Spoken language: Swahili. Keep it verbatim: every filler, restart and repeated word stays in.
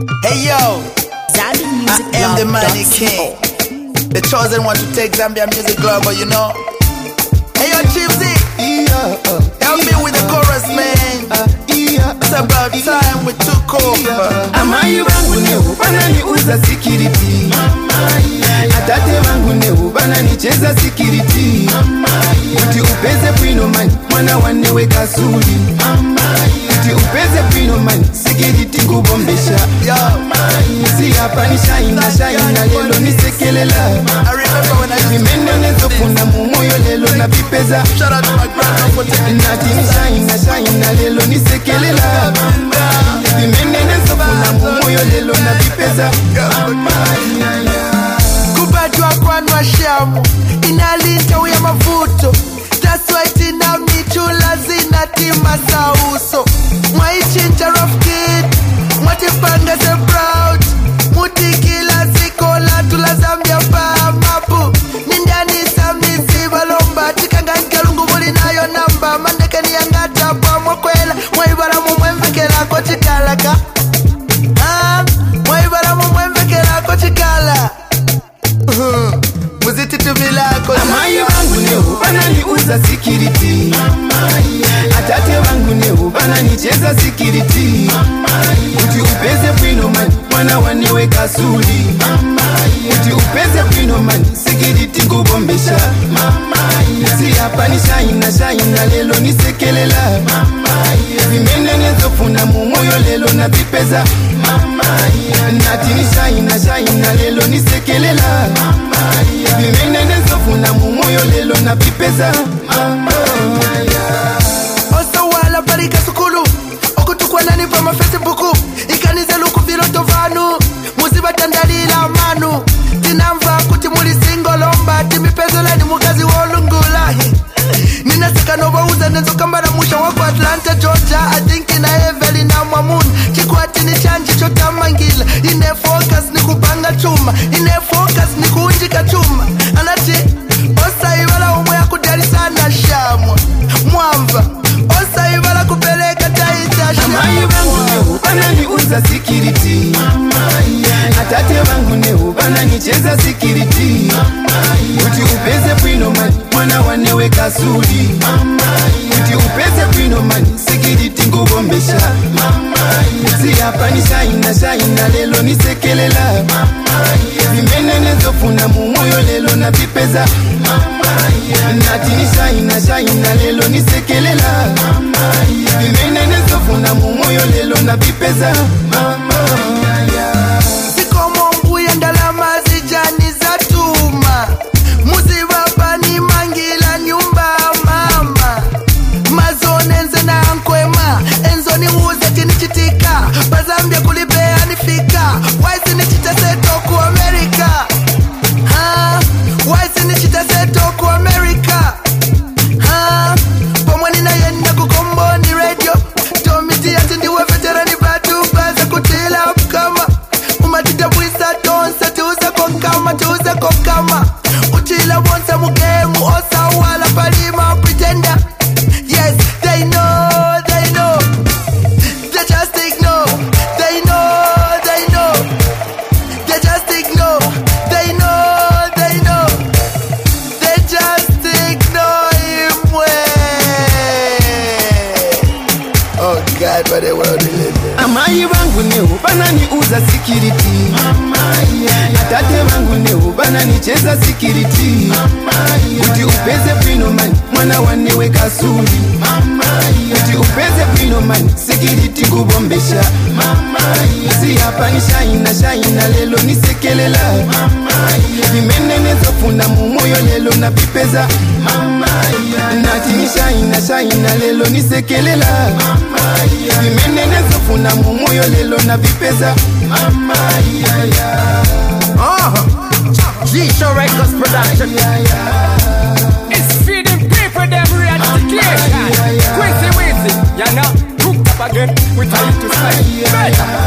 Hey yo, Zambia Music I am the Money King, the chosen one to take Zambia music global, you know. Hey yo, Chipsy, help me with the chorus, man. It's about time we took over. Amai wangu nehu banani uza security. Atate wangu nehu banani cheza security. Uti upeze pino mani mwana wanewe kasuli. Uti upeze pino mani security ngubombesha. Si hapa ni shaina shaina lelo ni sekelela. I remember when I used to Vimene nezo funa mumoyo lelo na vipeza. shout out to my grandma for taking Nati ni shaina shaina lelo ni sekelela. Vimene nezo funa mumoyo lelo na vipeza. Kubadwa kwanwa shamu inalinta uya mavuto. That's why tina michula zina tima sauso. Mwaichinja rough kid, mwatipanga se proud. Mutikila sikola tula Zambia pa mapu. Nindani samizi balomba chikanga nkelungu muli nayo namba. Mandeke ni yangata pa mwakwela. Mwaibara mumwemvekela kwa chikalaka. Ah, mwaibara mumwemvekela kwa chikala. Muziti tumilako. Amai wangu nehu banani uza security. Atate wangu nehu banani cheza security. Uti upeze pino mani mwana wanewe kasuli. Uti upeze pino mani security ngubombesha. Si hapa ni shaina shaina lelo ni sekelela. Vimene nezo funa mumoyo lelo na vipeza. Nati ni shaina shaina lelo ni sekelela. Vimene nezo funa mumoyo lelo na vipeza. Osa wala barika sukulu okutukwa nani pa ma Facebook ikanize luku viloto vanu muziba tandalila manu tinamva kuti muli singolomba timipezela ni mukazi wolungula ninaseka nova uza nezo kambara musha wako Atlanta Georgia I think ina Evelyn na Mwamun chikwati ni chanji chotamangila ine focus ni kupanga chuma ine focus ni kuunjika chuma anati osa iwala umwe ya kudari sana shamwa mwamba osa iwala kupeleka taita Amai shamwa wangu nehu banani uza security. Atate wangu nehu banani cheza security. Uti upeze pino mani mwana wanewe kasuli. Uti upeze pino mani security ngubombesha. Si hapa ni shaina shaina lelo ni sekelela. Vimene nezo funa mumoyo lelo na vipeza. Nati ni shaina shaina lelo ni sekelela. Vimene nezo funa mumoyo lelo na vipeza. sikomo mbuya ndalama zijani za tuma muziba ni mangila nyumba mama mazone enze na nkwema enzo ni uze tinichitika bazambia kulipea nifika waisi nichita seto ku Amerika ha waisi nichita seto ku Amerika ha pomwani na yenda kukombo ni radio tomiti ati ndiwe veterani batu baza kutila kama umatita bwisa tonsa tuuze konkama tuuze konkama utila bonsa mugemu osa wala palima pretender yes they know they know they just ignore they know they know they just ignore they know they know they just ignore him way. Oh God, what a world we live in. Amai wangu nehu banani uza security. Atate wangu nehu banani cheza security. Uti upeze pino mani mwana wanewe kasuli. Uti upeze pino mani security ngubombesha. Si hapa ni shaina shaina lelo ni sekelela. Vimene nezo funa mumoyo lelo na vipeza. Nati ni shaina shaina lelo ni sekelela. Vimene nezo funa mumoyo lelo na vipeza. Uh-huh. G-Show Records Production. It's feeding people them radiation. Quincy Weezy, you know, hooked up again with time to slide. Better.